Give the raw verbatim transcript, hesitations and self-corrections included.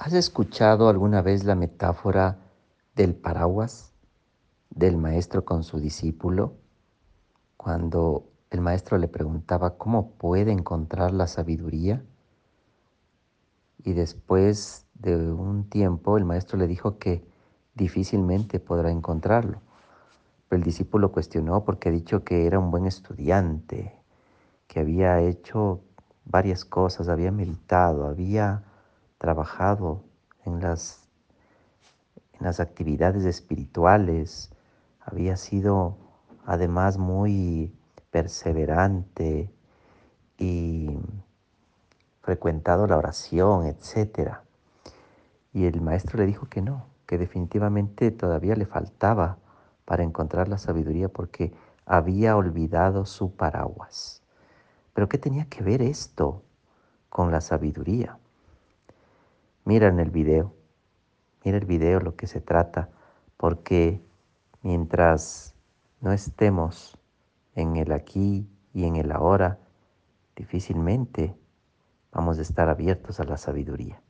¿Has escuchado alguna vez la metáfora del paraguas del maestro con su discípulo? Cuando el maestro le preguntaba cómo puede encontrar la sabiduría y después de un tiempo el maestro le dijo que difícilmente podrá encontrarlo. Pero el discípulo cuestionó porque ha dicho que era un buen estudiante, que había hecho varias cosas, había meditado, había trabajado en las en las actividades espirituales, había sido además muy perseverante y frecuentado la oración, etcétera. Y el maestro le dijo que no, que definitivamente todavía le faltaba para encontrar la sabiduría porque había olvidado su paraguas. Pero ¿qué tenía que ver esto con la sabiduría? Mira en el video, mira el video lo que se trata, porque mientras no estemos en el aquí y en el ahora, difícilmente vamos a estar abiertos a la sabiduría.